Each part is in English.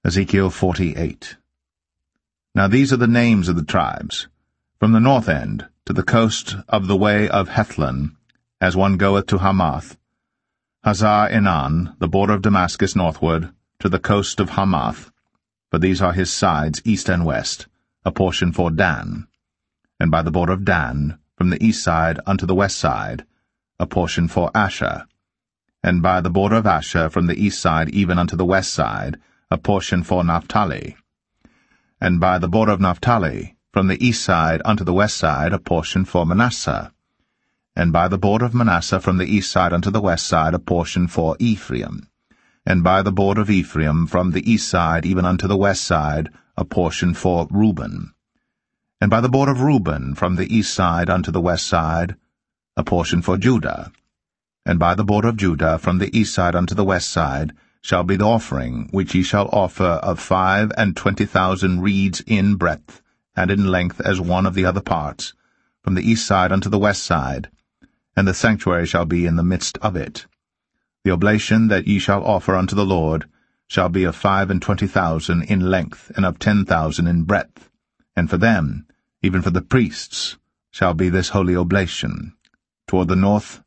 Ezekiel 48. Now these are the names of the tribes. From the north end, to the coast of the way of Hethlon, as one goeth to Hamath, Hazar-Enan, the border of Damascus northward, to the coast of Hamath, for these are his sides east and west, a portion for Dan. And by the border of Dan, from the east side unto the west side, a portion for Asher. And by the border of Asher, from the east side even unto the west side, a portion for Naphtali. And by the border of Naphtali, from the east side unto the west side, a portion for Manasseh. And by the border of Manasseh, from the east side unto the west side, a portion for Ephraim. And by the border of Ephraim, from the east side even unto the west side, a portion for Reuben. And by the border of Reuben, from the east side unto the west side, a portion for Judah. And by the border of Judah, from the east side unto the west side, shall be the offering which ye shall offer of 25,000 reeds in breadth, and in length as one of the other parts, from the east side unto the west side, and the sanctuary shall be in the midst of it. The oblation that ye shall offer unto the Lord shall be of 25,000 in length, and of 10,000 in breadth, and for them, even for the priests, shall be this holy oblation. Toward the north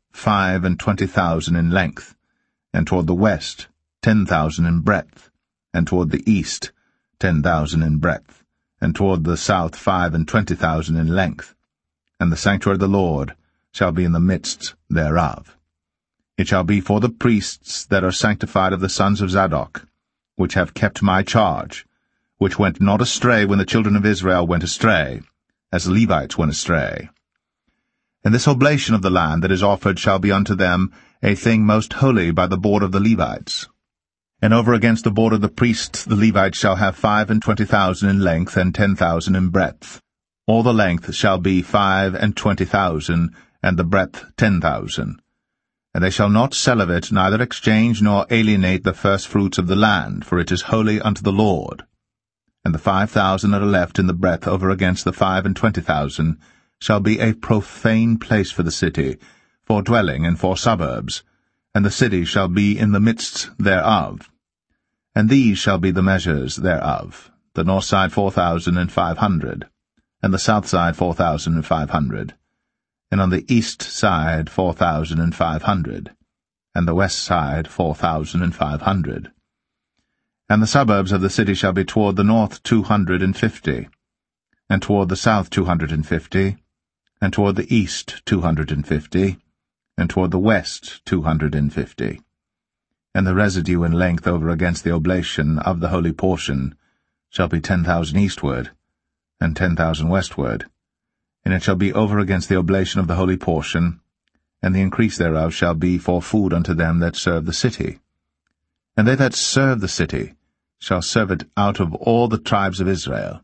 25,000 in length, and toward the west 10,000 in breadth, and toward the east 10,000 in breadth, and toward the south 25,000 in length. And the sanctuary of the Lord shall be in the midst thereof. It shall be for the priests that are sanctified of the sons of Zadok, which have kept my charge, which went not astray when the children of Israel went astray, as the Levites went astray. And this oblation of the land that is offered shall be unto them a thing most holy by the border of the Levites. And over against the border of the priests the Levites shall have 25,000 in length, and 10,000 in breadth. All the length shall be 25,000, and the breadth 10,000. And they shall not sell of it, neither exchange nor alienate the firstfruits of the land, for it is holy unto the Lord. And the 5,000 that are left in the breadth over against the 25,000 shall be a profane place for the city, for dwelling and for suburbs, and the city shall be in the midst thereof. And these shall be the measures thereof, the north side 4,500, and the south side 4,500, and on the east side 4,500, and the west side 4,500. And the suburbs of the city shall be toward the north 250, and toward the south 250, and toward the east 250, and toward the west 250. And the residue in length over against the oblation of the holy portion shall be 10,000 eastward, and 10,000 westward. And it shall be over against the oblation of the holy portion, and the increase thereof shall be for food unto them that serve the city. And they that serve the city shall serve it out of all the tribes of Israel.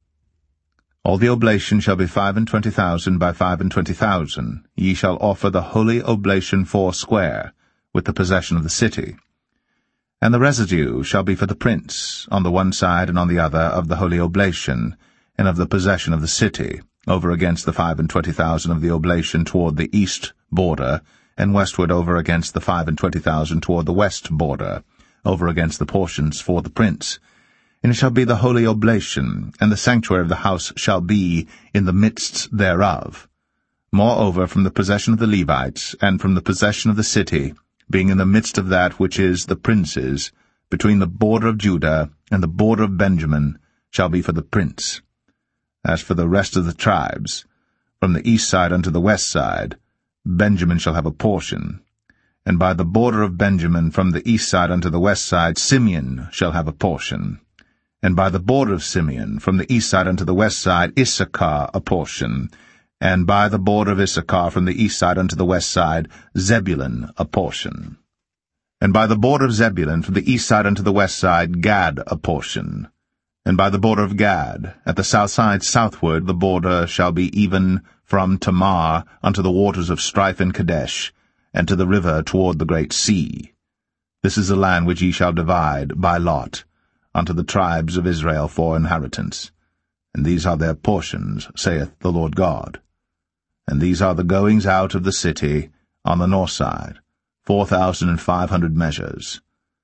All the oblation shall be 25,000 by 25,000. Ye shall offer the holy oblation foursquare, with the possession of the city. And the residue shall be for the prince, on the one side and on the other of the holy oblation, and of the possession of the city, over against the 25,000 of the oblation toward the east border, and westward over against the 25,000 toward the west border, over against the portions for the prince. And it shall be the holy oblation, and the sanctuary of the house shall be in the midst thereof. Moreover, from the possession of the Levites, and from the possession of the city, being in the midst of that which is the prince's, between the border of Judah and the border of Benjamin, shall be for the prince. As for the rest of the tribes, from the east side unto the west side, Benjamin shall have a portion. And by the border of Benjamin, from the east side unto the west side, Simeon shall have a portion. And by the border of Simeon, from the east side unto the west side, Issachar a portion. And by the border of Issachar, from the east side unto the west side, Zebulun a portion. And by the border of Zebulun, from the east side unto the west side, Gad a portion. And by the border of Gad, at the south side southward, the border shall be even from Tamar unto the waters of strife in Kadesh, and to the river toward the great sea. This is the land which ye shall divide by lot, unto the tribes of Israel for inheritance. And these are their portions, saith the Lord God. And these are the goings out of the city on the north side, 4,500 measures.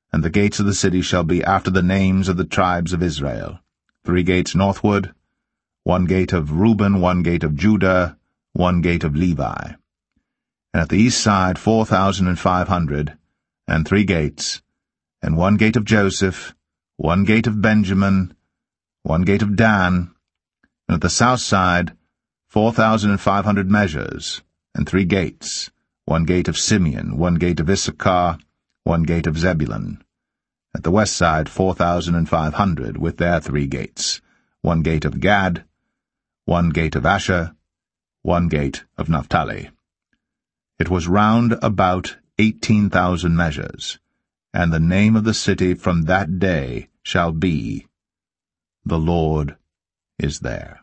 And the gates of the city shall be after the names of the tribes of Israel. 3 gates northward, 1 gate of Reuben, 1 gate of Judah, 1 gate of Levi. And at the east side 4,500, and 3 gates, and 1 gate of Joseph, 1 gate of Benjamin, 1 gate of Dan, and at the south side 4,500 measures, and 3 gates, 1 gate of Simeon, 1 gate of Issachar, 1 gate of Zebulun. At the west side 4,500, with their 3 gates, 1 gate of Gad, 1 gate of Asher, 1 gate of Naphtali. It was round about 18,000 measures, and the name of the city from that day shall be, The Lord is there.